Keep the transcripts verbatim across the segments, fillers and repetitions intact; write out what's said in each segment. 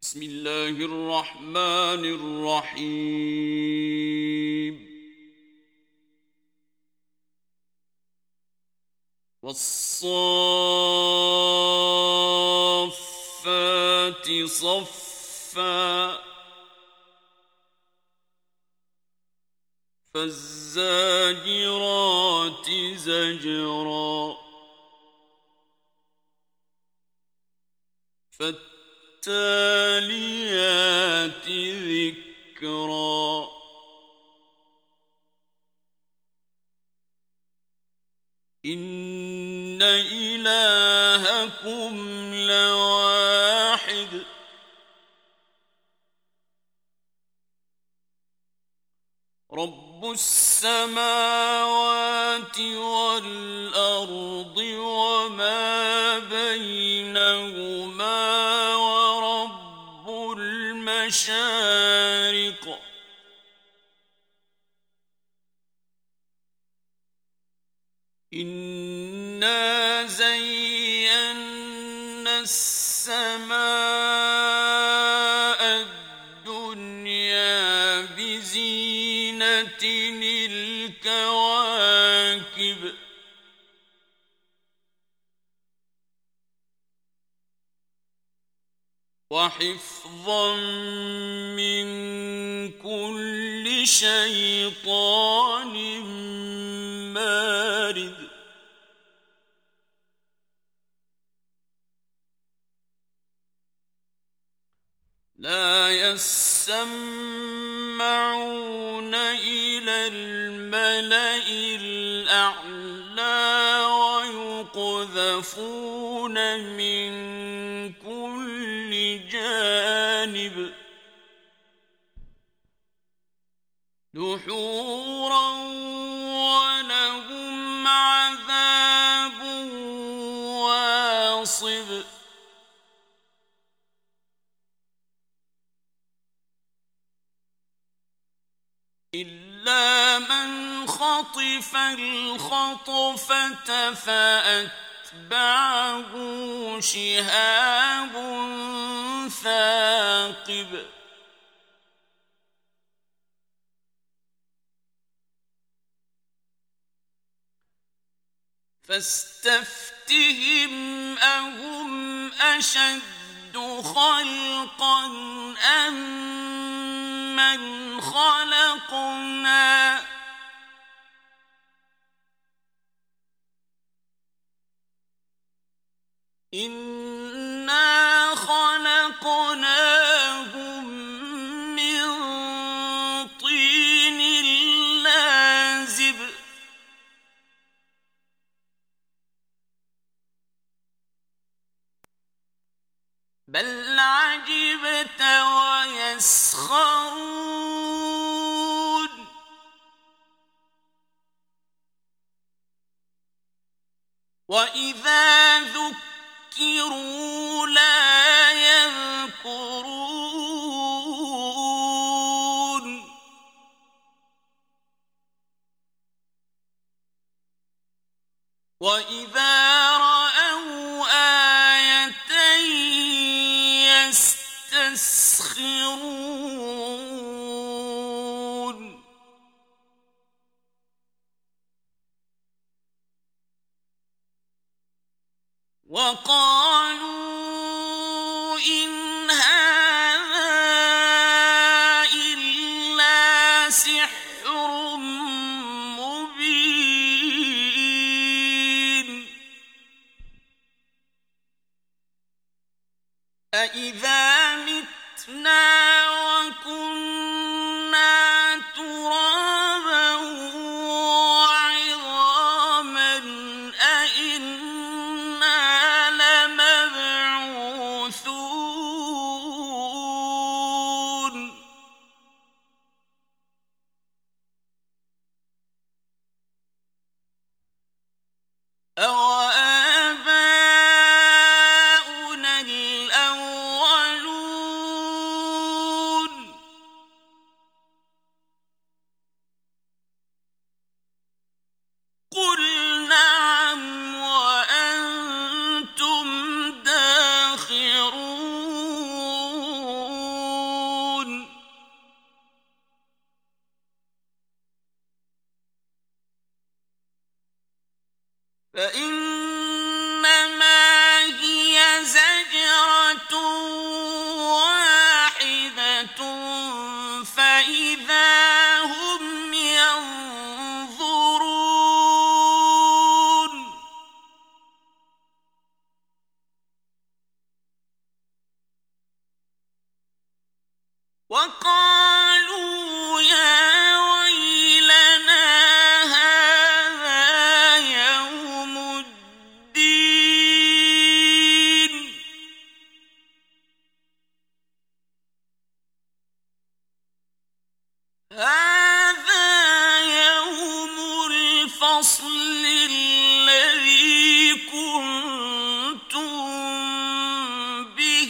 بسم الله الرحمن الرحيم والصافات صفا فالزاجرات زجرا فالتاليات ذكرا إن إلهكم لواحد رب السماوات والأرض وما بينهما ورب المشارق إنا زينا السماء الدنيا بزينة الكواكب وحفظا من كل شيطان مارد لا يسمعون إلى الملأ الأعلى ويقذفون من كل جانب دحورا ولهم عذاب واصب إلا من خطف الخطفة فأتبعه شهاب ثاقب فاستفتهم أهم أشد خلقا أم من خلقنا إنا خلقناهم من طين لازب بل عجبت ويسخرون وإذا ذكروا لا يذكرون وإذا رأوا آية يستسخرون وقالوا إن هذا إلا سحر مبين أإذا متنا وكنا ترابا وعظاما أإنا لمبعوثون أوآباؤنا الأولون فإنما هي زجرة واحدة فإذا هم ينظرون وقالوا يا ويلنا هذا يوم الدين هذا يوم الفصل الذي كنتم به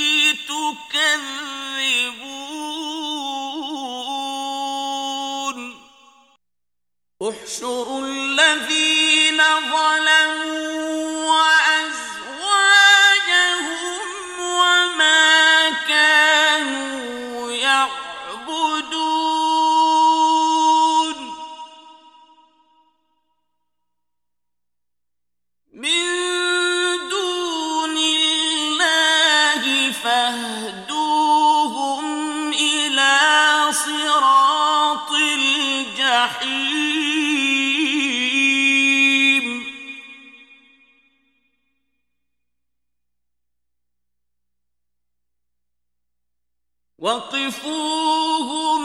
تكذبون احشروا الذين ظلموا وأزواجهم وما كانوا يعبدون من دون الله فاهدوهم إلى صراط الجحيم وقفوهم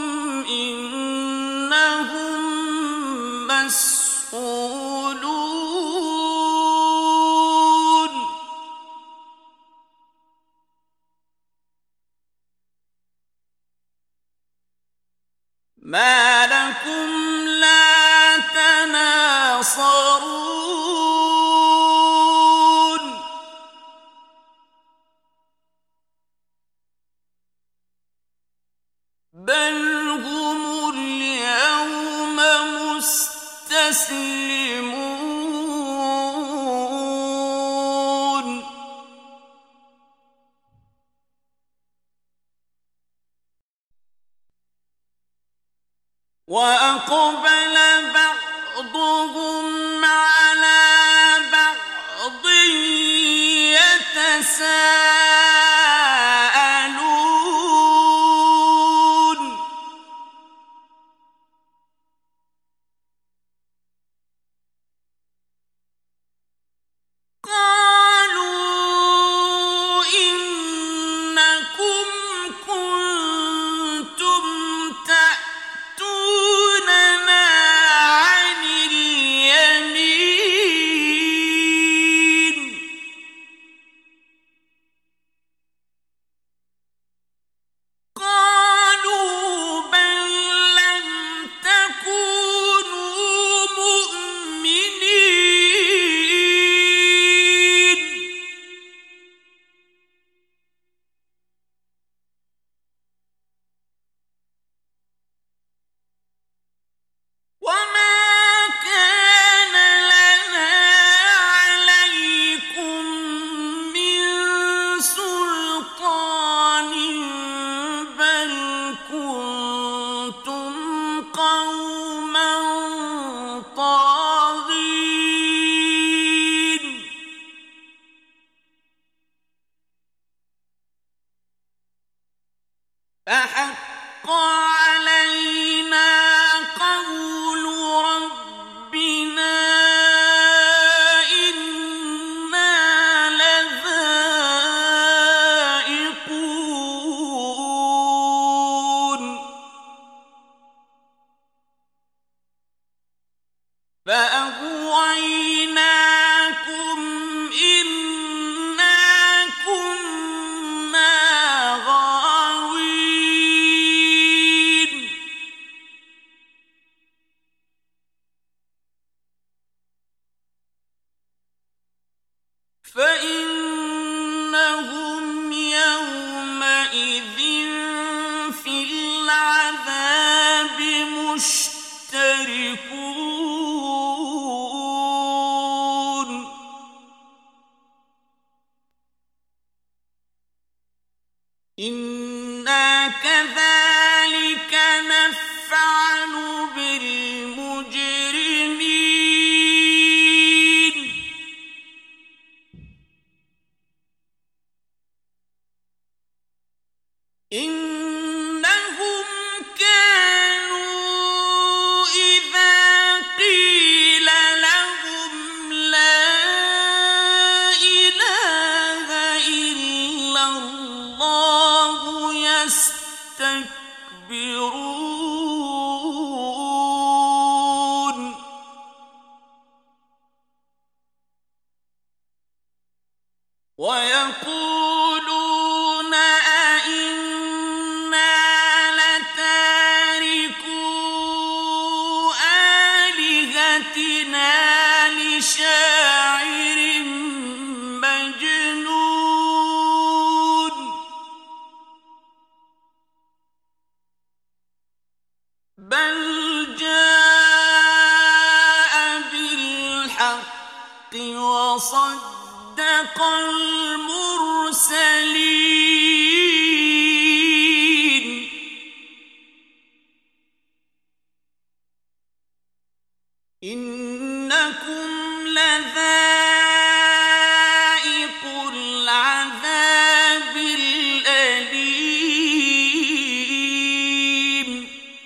إنهم مسئولون ما لكم لا تناصرون بل هم اليوم مستسلمون وأقبل بعضهم على بعض يتساءلون قالوا إنكم كنتم تأتوننا عن اليمين قالوا بل لم تكونوا مؤمنين وما كان لنا عليكم من سلطان بل كنتم قوما طاغين فحق علينا قول ربنا إنا لذائقون فأغويناكم إنا كنا غاوين فإنهم يومئذ في العذاب مشتركون إنا كذلك نفعل بالمجرمين إنهم كانوا إذا قيل لهم لا إله إلا الله يستكبرون ويقولون أئنا لتاركو آلهتنا لشاعر مجنون بل جاء بالحق وصدق المرسلين إنكم لذائق العذاب الأليم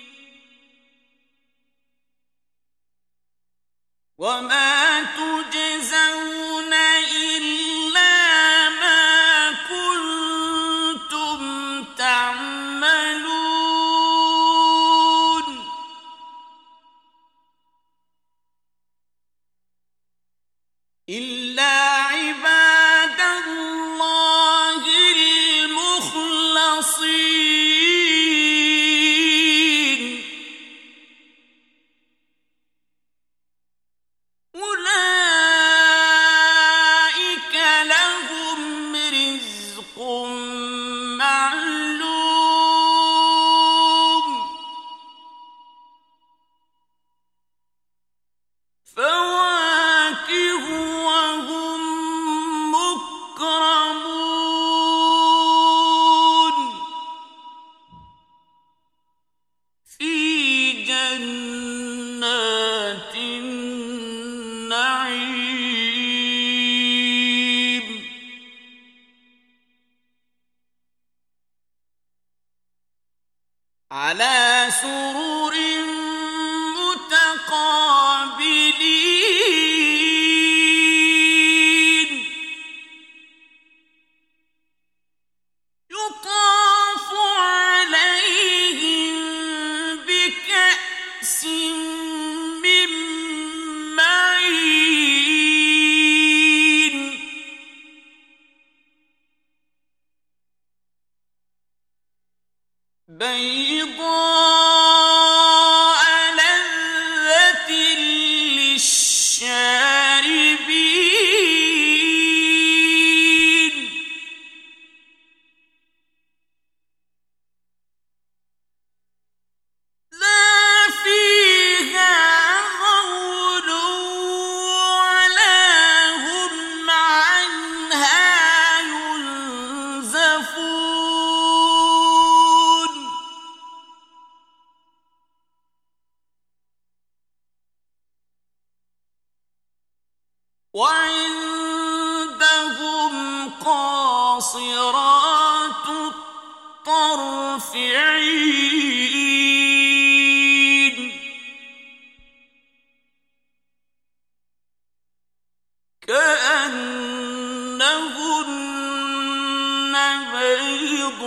وما تجزون إلا ما كنتم تعملون إلا عباد الله المخلصين أولئك لهم رزق معلوم فواكه وهم مكرمون في جنات النعيم على سرر متقابلين يطاف عليهم بكأس من معين بيضاء لذة للشاربين لا فيها غول ولا هم عنها ينزفون وعندهم قاصرات الطرف عين كأنهن بيض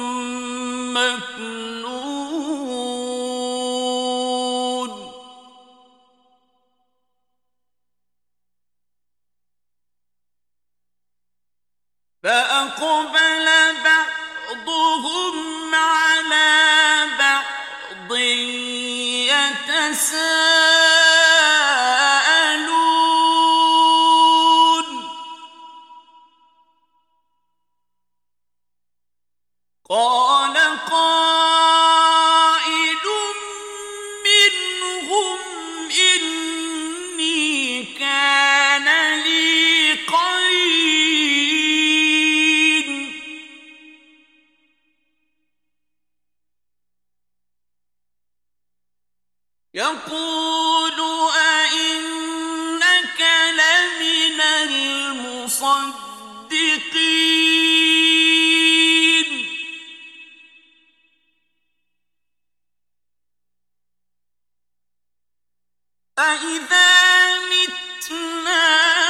مكنون فأقبل بعضهم على بعض يتساءلون قال قائل منهم إني كان لي قرين يقول أئنك لمن المصدقين أَإِذَا مِتْنَا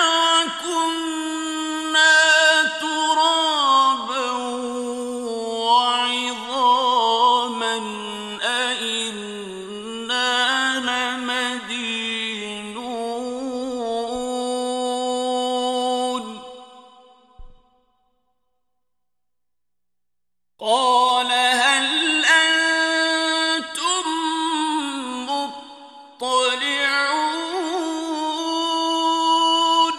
وَكُنَّا تُرَابًا وَعِظَامًا أَإِنَّا لَمَدِينُونَ قَالَ هَلْ أَنتُم مُّطَّلِعُونَ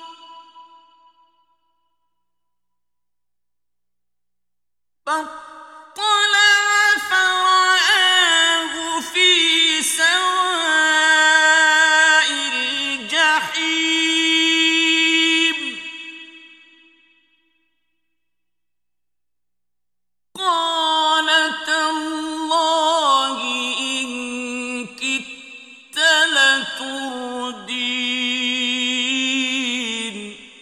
فَاطَّلَعَ فَرَآهُ فِي سَوَاءِ الْجَحِيمِ قَالَ تَاللَّهِ إِن كِدتَّ لَتُرْدِينِ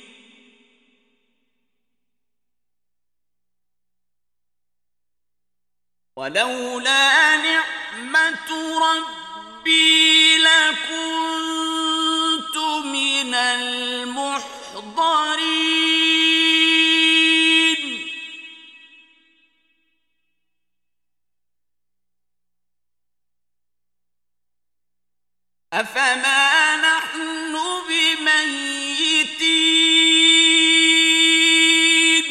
وَلَوْلَا نِعْمَةُ رَبِّي لَكُنتُ مِنَ الْمُحْضَرِينَ أَفَمَا نَحْنُ بِمَيِّتِينَ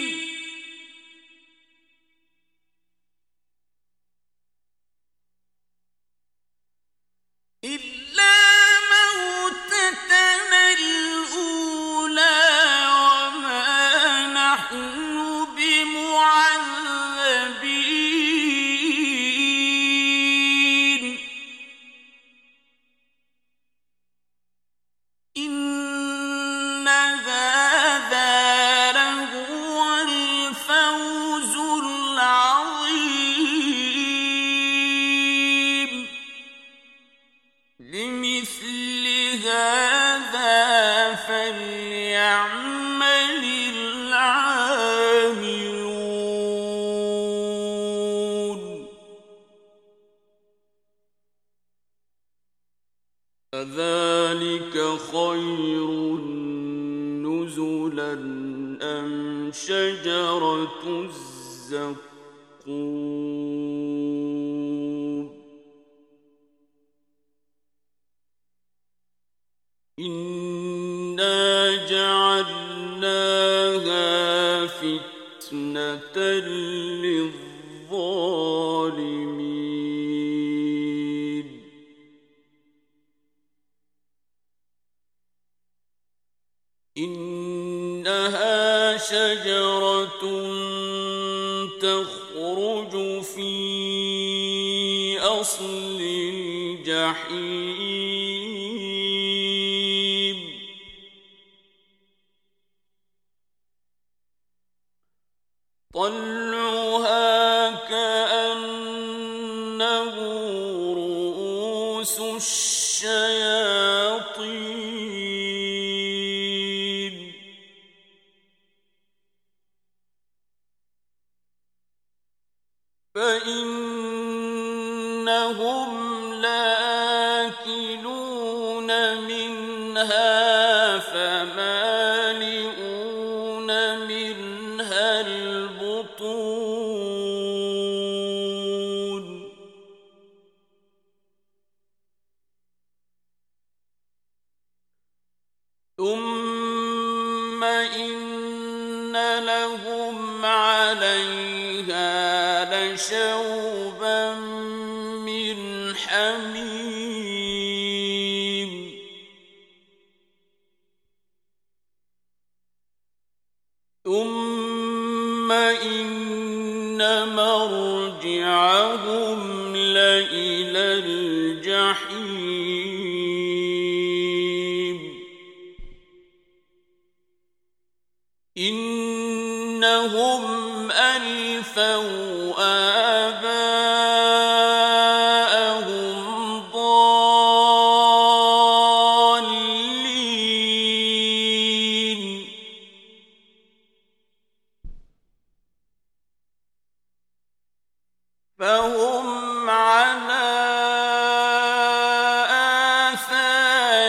إِلَّا مَوْتَتَنَا الْأُولَىٰ وَمَا نَحْنُ بِمُعَذَّبِينَ إِنَّ هَٰذَا لَهُوَ الْفَوْزُ الْعَظِيمُ لِمِثْلِ هَٰذَا فَلْيَعْمَلِ الْعَامِلُونَ أَذَٰلِكَ خَيْرٌ نُّزُلًا أَمْ شَجَرَةُ الزَّقُّومِ إِنَّا جَعَلْنَاهَا فِتْنَةً لِّلظَّالِمِينَ إِنَّهَا شَجَرَةٌ تَخْرُجُ فِي أَصْلِ الْجَحِيمِ طَلْعُهَا كَأَنَّهُ رُءُوسُ الشَّيَاطِينِ فَإِنَّهُمْ لَآكِلُونَ مِنْهَا فَمَالِئُونَ مِنْهَا الْبُطُونَ ثُمَّ إِنَّ لَهُمْ عَلَيْهَا لَشَوْبًا مِّنْ حَمِيمٍ ثُمَّ إِنَّ مَرْجِعَهُمْ لَإِلَى الْجَحِيمِ إِنَّهُمْ أَلْفَوْا آبَاءَهُمْ ضَالِّينَ فَهُمْ عَلَىٰ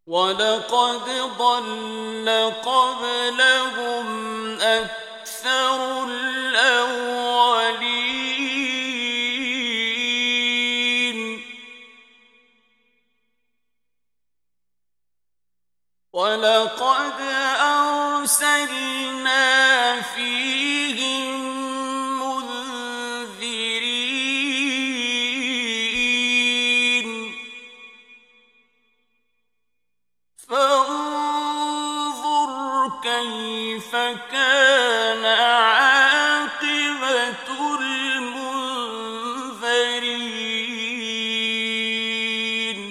وَلَقَدْ ضَلَّ قَبْلَهُمْ أَكْثَرُ الْأَوَّلِينَ وَلَقَدْ أَرْسَلْنَا فِيهِم مُّنذِرِينَ فَانظُرْ كَيْفَ كَانَ عَاقِبَةُ الْمُنذَرِينَ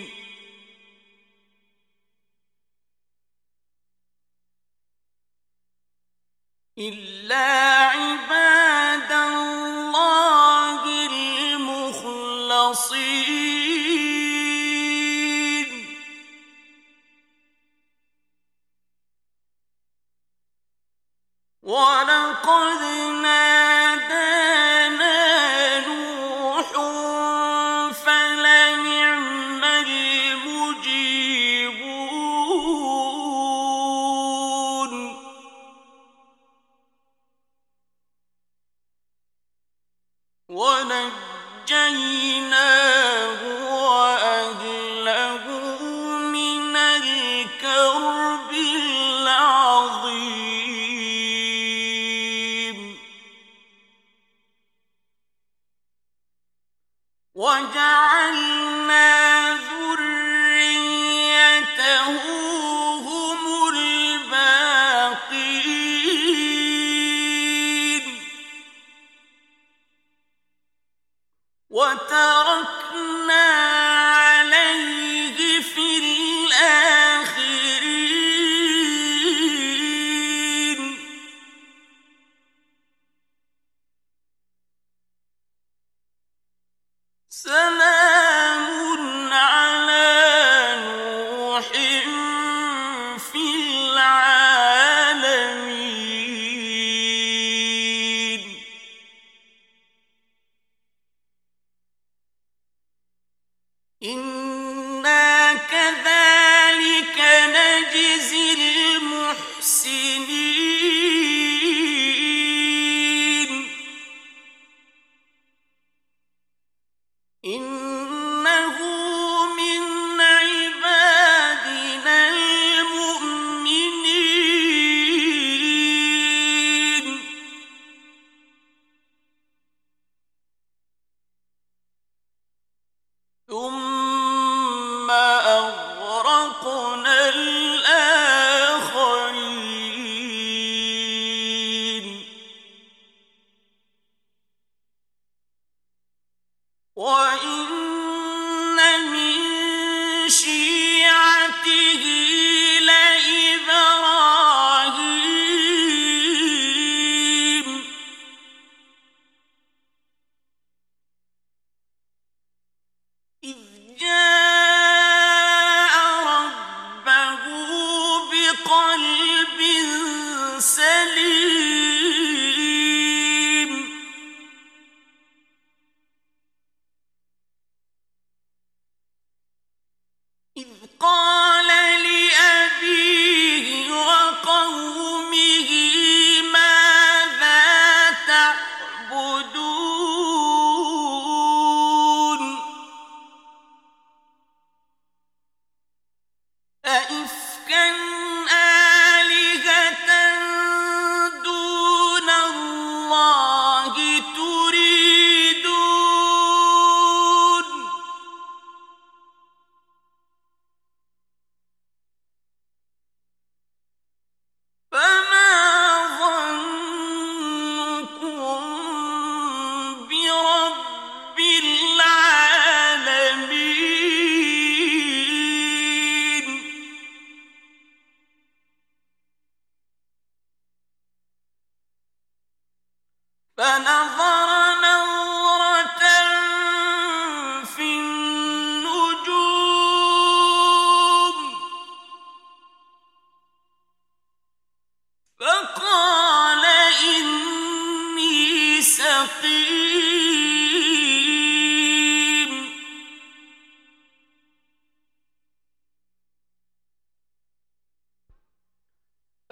إِلَّا عِبَادَ اللَّهِ الْمُخْلَصِينَ وَلَقَدْ نَادَانَا نُوحٌ فَلَنِعْمَ الْمُجِيبُونَ وَنَجَّيْنَاهُ وَأَهْلَهُ مِنَ الْكَرْبِ الْعَظِيمِ وَجَعَلْنَا ذُرِّيَّتَهُ هُمُ الْبَاقِينَ وَتَرَكْنَا عَلَيْهِ فِي الْآخِرِينَ سَلَامٌ عَلَىٰ نُوحٍ فِي الْعَالَمِينَ إِنَّا كَذَٰلِكَ نَجْزِي الْمُحْسِنِينَ إِنَّهُ مِنْ عِبَادِنَا الْمُؤْمِنِينَ ثُمَّ أَغْرَقْنَا الْآخَرِينَ وَإِنَّ مِن شِيعَتِهِ لَإِبْرَاهِيمَ إِذْ جَاءَ رَبَّهُ بِقَلْبٍ سَلِيمٍ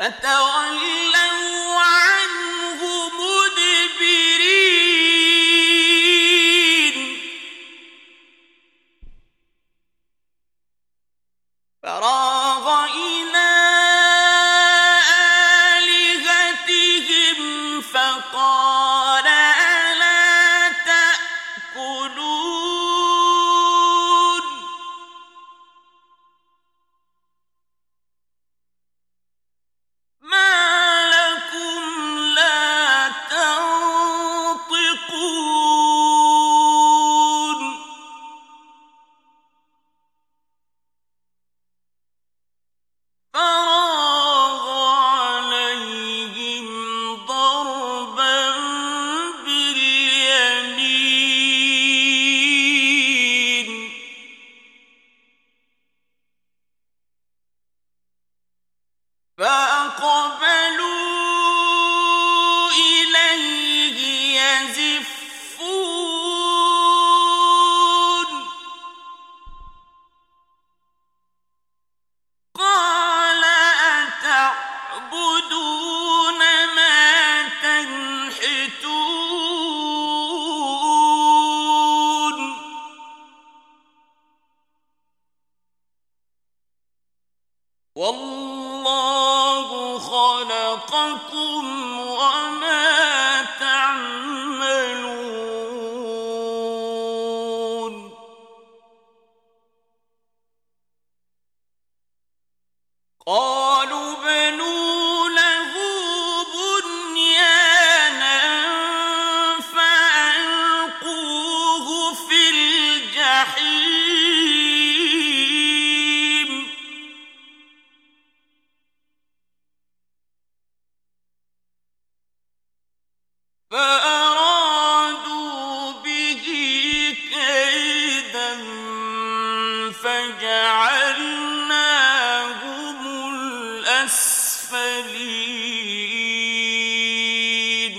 فَتَوَلَّوْا عَنْهُ مُدْبِرِينَ فَرَاغَ إِلَىٰ آلِهَتِهِمْ فَقَالَ أَلَا تَأْكُلُونَ مَا لَكُمْ لَا تَنطِقُونَ فَرَاغَ عَلَيْهِمْ ضَرْبًا بِالْيَمِينِ فَأَقْبَلُوا إِلَيْهِ يَزِفُّونَ قَالَ أَتَعْبُدُونَ مَا تَنْحِتُونَ وَاللَّهُ خَلَقَكُمْ وَمَا تَعْمَلُونَ قَالُوا ابْنُوا لَهُ بُنْيَانًا فَأَلْقُوهُ فِي الْجَحِيمِ فَأَرَادُوا بِهِ كَيْدًا فَجَعَلْنَاهُمُ الْأَسْفَلِينَ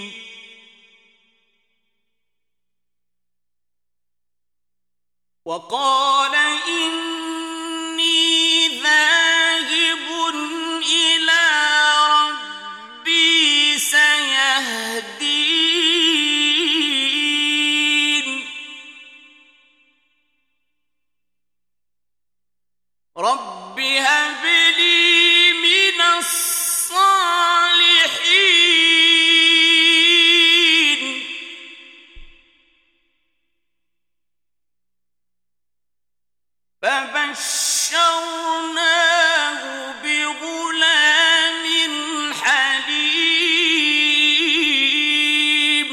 وَقَالَ إِنِّي ذَاهِبٌ إِلَىٰ رَبِّي سَيَهْدِينِ رَبِّ هَبْ لِي مِنَ الصَّالِحِينَ فَبَشَّرْنَاهُ بِغُلَامٍ حَلِيمٍ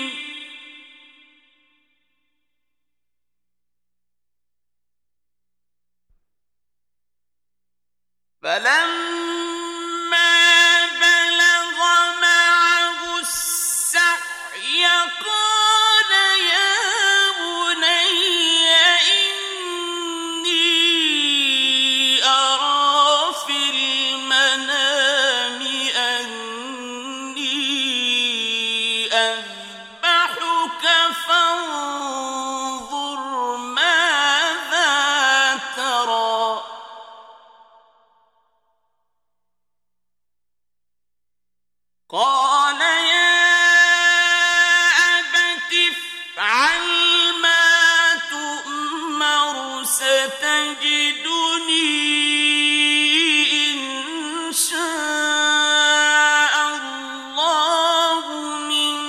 فَلَمَّا بَلَغَ مَعَهُ السَّعْيَ قَالَ يَا بُنَيَّ إِنِّي أَرَىٰ فِي الْمَنَامِ أَنِّي أَذْبَحُكَ فَانظُرْ مَاذَا تَرَىٰ قَالَ يَا أَبَتِ افْعَلْ مَا تُؤْمَرُ سَتَجِدُنِي إِن شَاءَ اللَّهُ مِنَ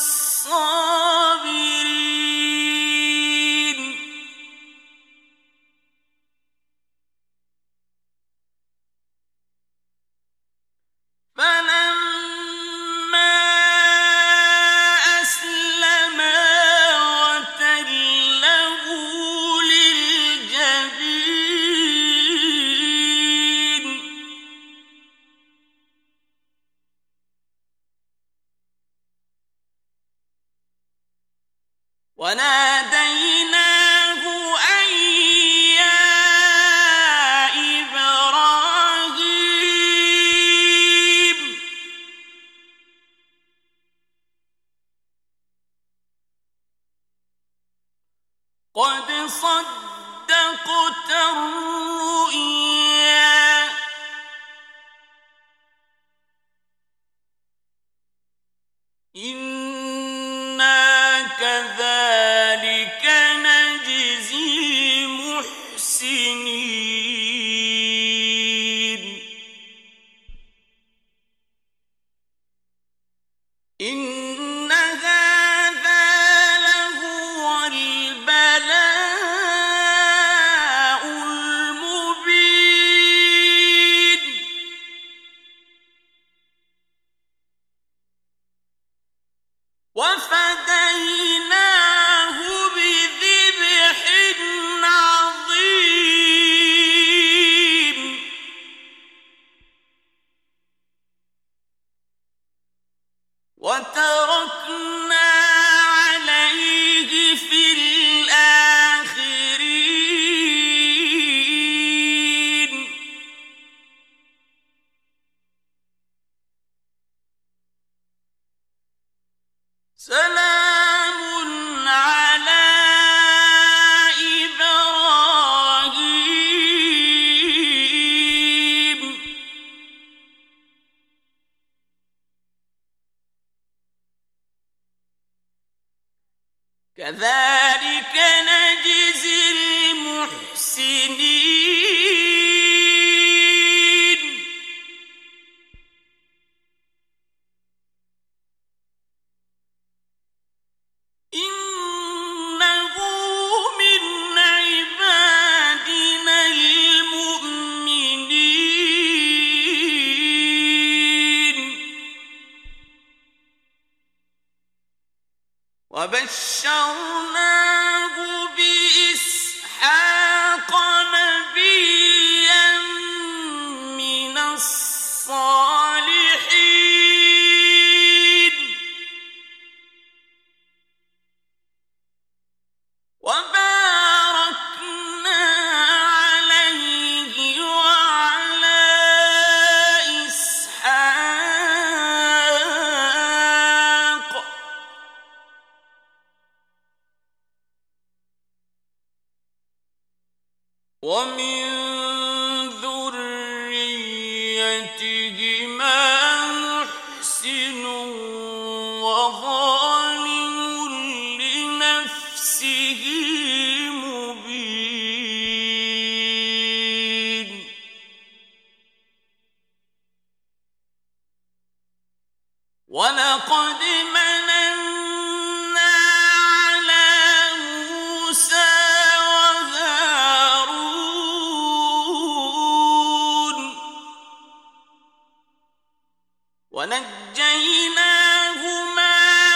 الصَّابِرِينَ فَلَمَّا أَسْلَمَا وَتَلَّهُ لِلْجَبِينِ وَنَادَيْنَاهُ أَن يَا إِبْرَاهِيمُ قَدْ صَدَّقْتَ الرُّؤْيَا نجزي المحسنين إنه من عبادنا المؤمنين وبشرناه بإسحاق نبيا من الصالحين وباركنا عليه وعلى إسحاق ومن ذريتهما محسن وظالم لنفسه مبين ولقد مننا على موسى وهارون ونجيناهما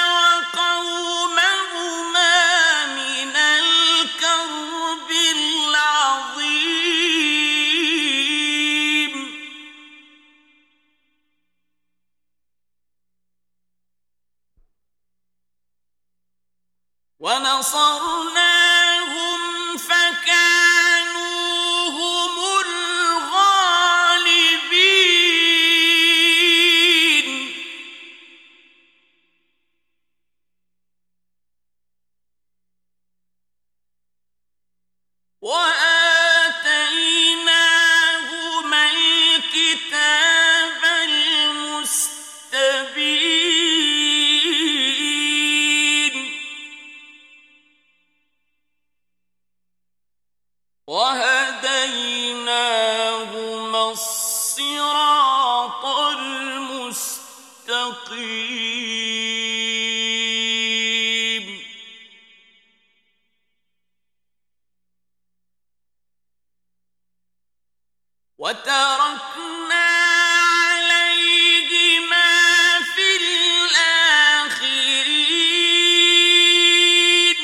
وقومهما من الكرب العظيم ونصرناهم فكانوا هم الغالبين وآتيناهما الكتاب المستبين وهديناهما الصراط المستقيم وتركنا عليهما في الآخرين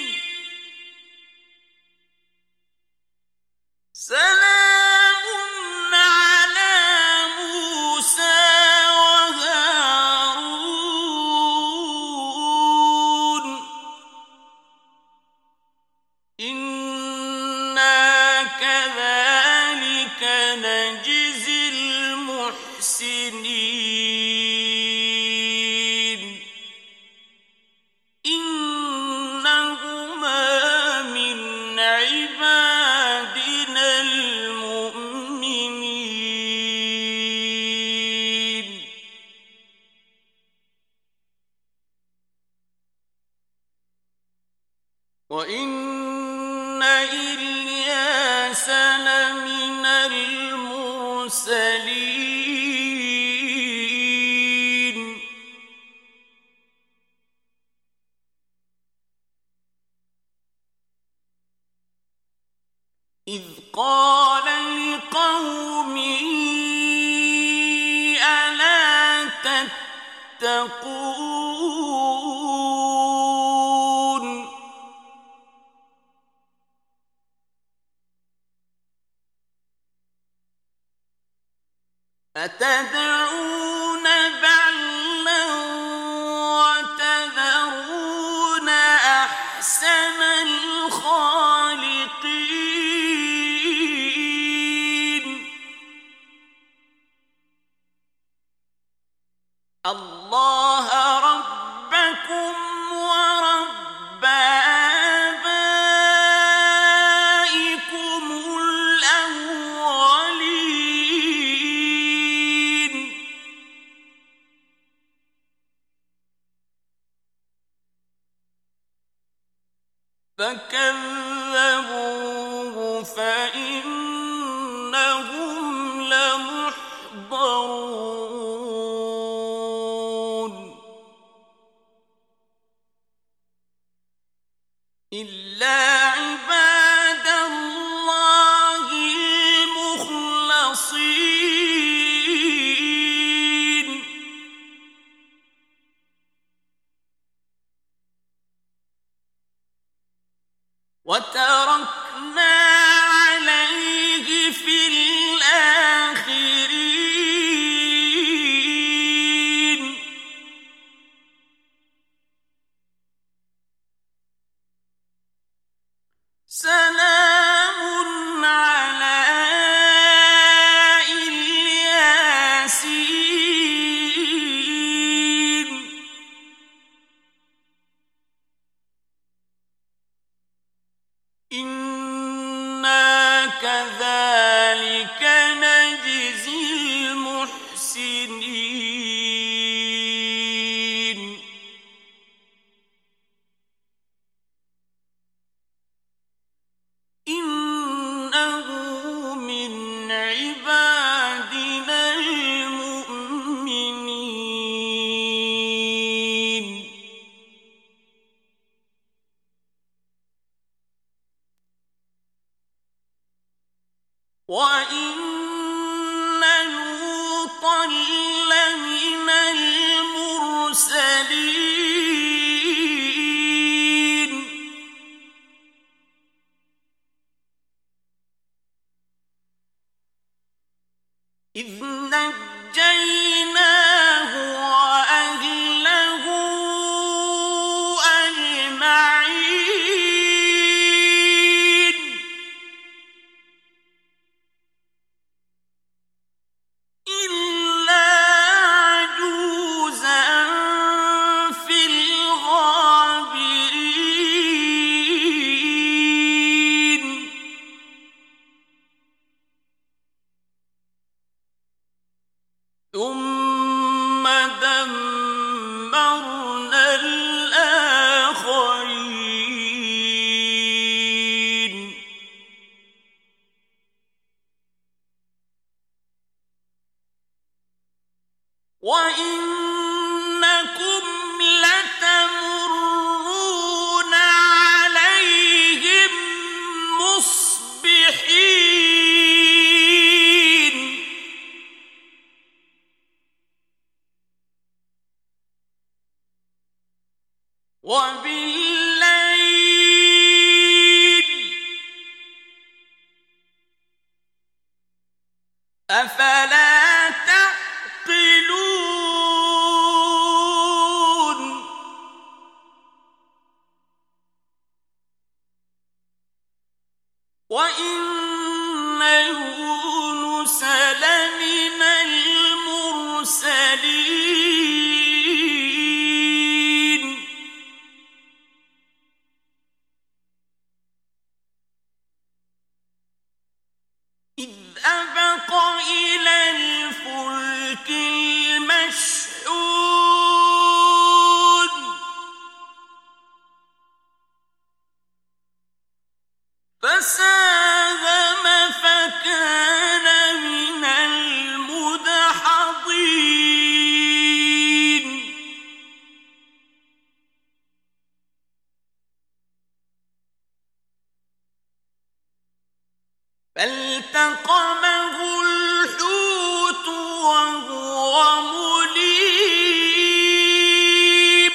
سلام على موسى وهارون إنا كذلك نجزي المحسنين إنهما من عبادنا المؤمنين وإن إلياس لمن المرسلين إذ قال لقومه ألا تتقون أتدعون بعلا وتذرون أحسن الخالقين الله ربكم ورب آبائكم الأولين كذبوه فإنهم لمحضرون إلا عباد الله المخلصين وتركنا عليه في الآخرين سلام على الياسين إنا كذلك نجزي المحسنين إنه من عبادنا المؤمنين وإن لوطا لمن المرسلين إذ نجيناه وأهله أجمعين إلا عجوزا في الغابرين ثم دمرنا الآخرين وإنكم لتمرون عليهم مصبحين وبالليل أفلا تعقلون وإن يونس لمن المرسلين إذ أبق إلى الفلك المشحون فساهم فكان من المدحضين فالتقمه الحوت وهو مليم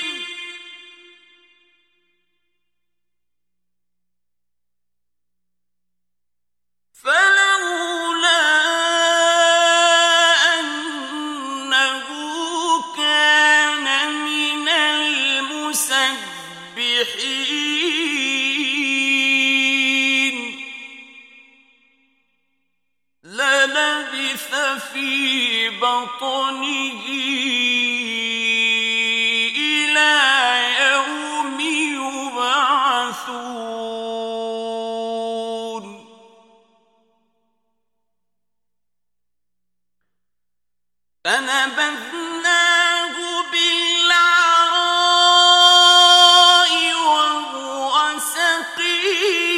فلولا أنه كان من المسبحين للبث في بطنه إلى يوم يبعثون فنبذناه بالعراء وهو سقيم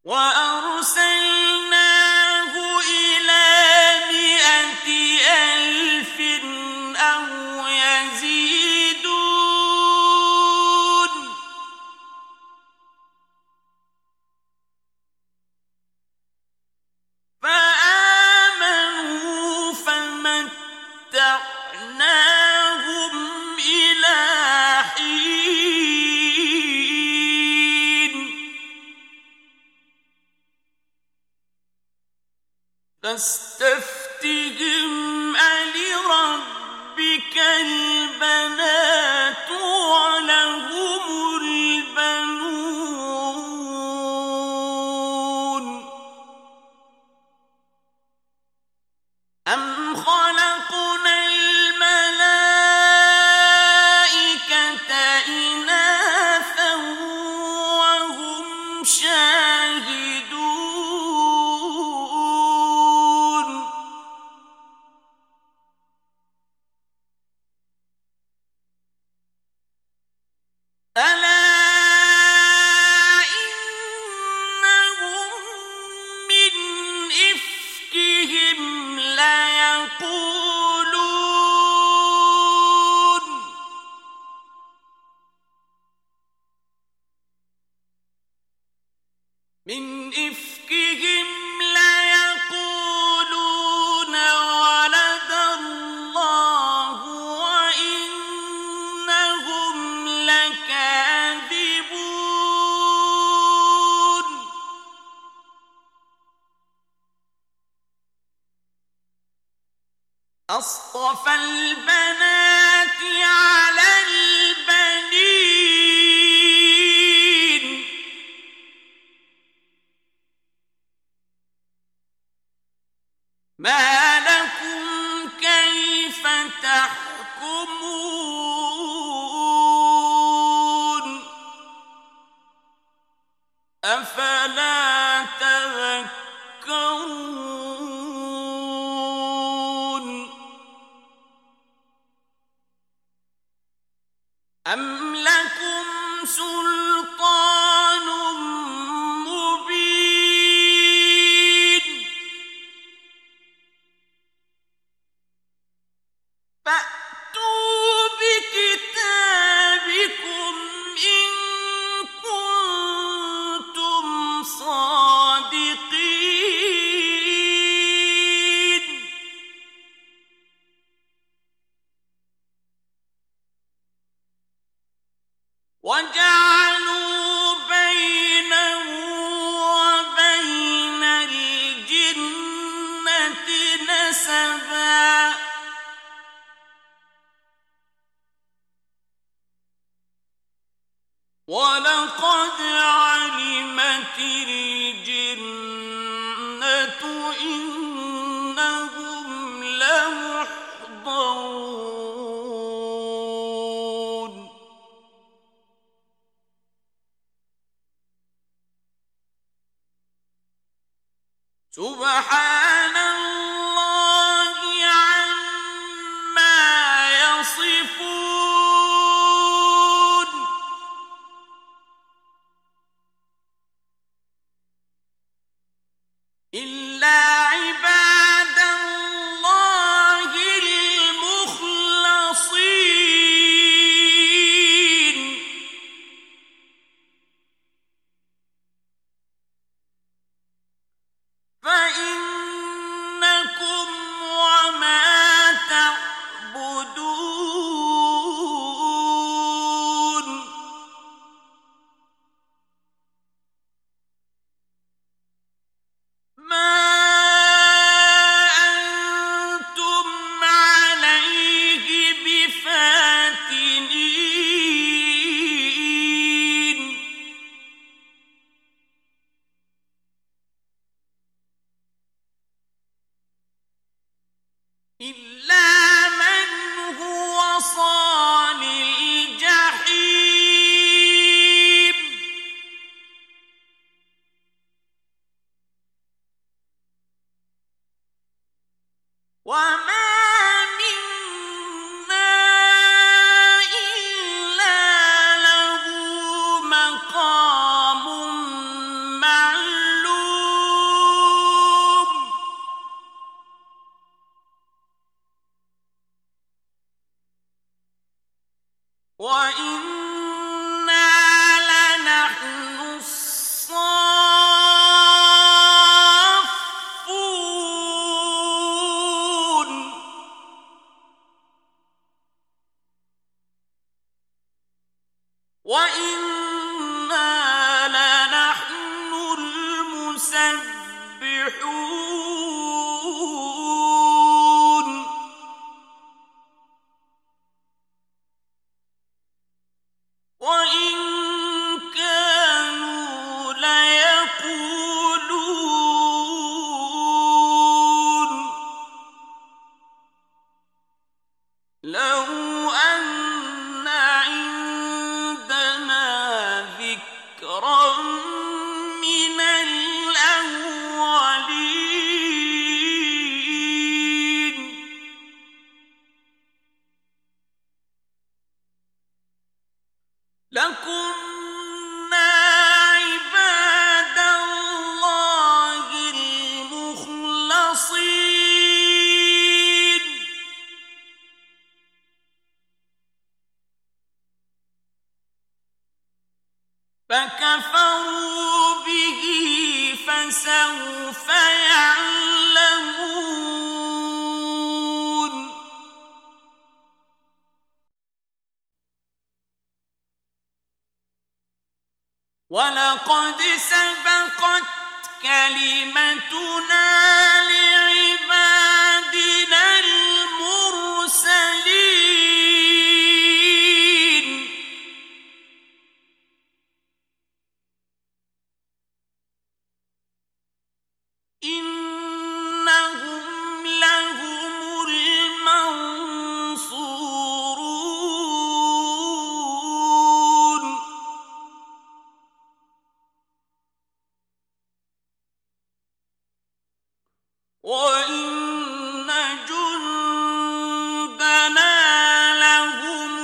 وأرسلناه إلى مائة ألف أو يزيدون فآمنوا فمتعناهم إلى حين فاستفتهم ألربك البنات ولهم البنون أم خلقنا الملائكة إناثا وهم شاهدون ألا إنهم من إفكهم ليقولون من إفكهم ليقولون ولد الله وإنهم لكاذبون أصطفى البنات على البنين ما لكم كيف تحكمون أفلا تذكرون أم لكم سلطان مبين فأتوا بكتابكم إن كنتم صادقين وجعلوا بينه وبين الجنة نسبا ولقد علمت الجنة إنهم لمحضرون سبحان الله عما يصفون إلا عباد الله المخلصين فإنكم وما تعبدون ما أنتم عليه بفاتنين إلا من هو صال الجحيم وما منا إلا له مقام معلوم يسبحون وإن كانوا ليقولون لو أن عندنا ذكرا من الأولين لكنا عباد الله المخلصين فكفروا به فسوف يعلمون ولقد سبقت كلمتنا لعبادنا المرسلين إنهم لهم المنصورون وإن جندنا لهم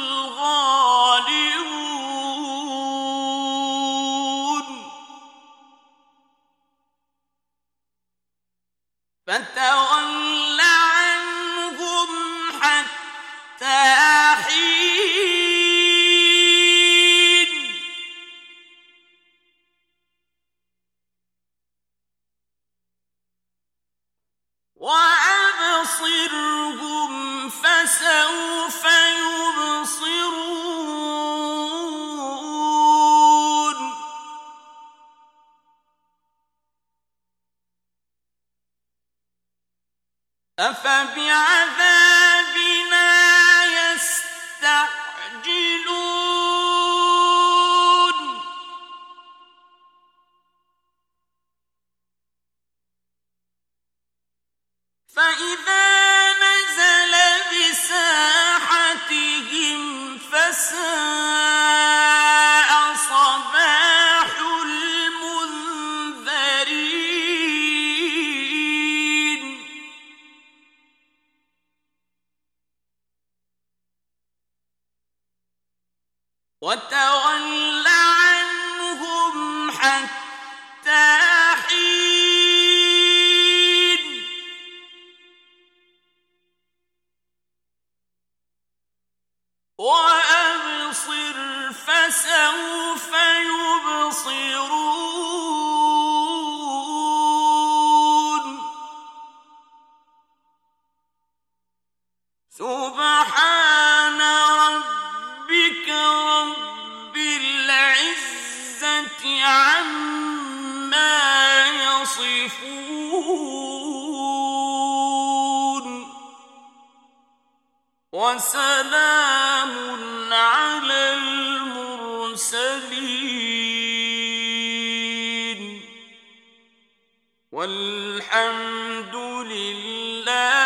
الغالبون فتول عنهم حتى حين وأبصرهم فسوف يبصرون أفبعذابنا يستعجلون فإذا نزل بساحتهم فساء صباح المنذرين وتول عنهم حتى حين وأبصر فسوف يبصرون سبحان ربك رب العزة عما يصفون وسلام على المرسلين والحمد لله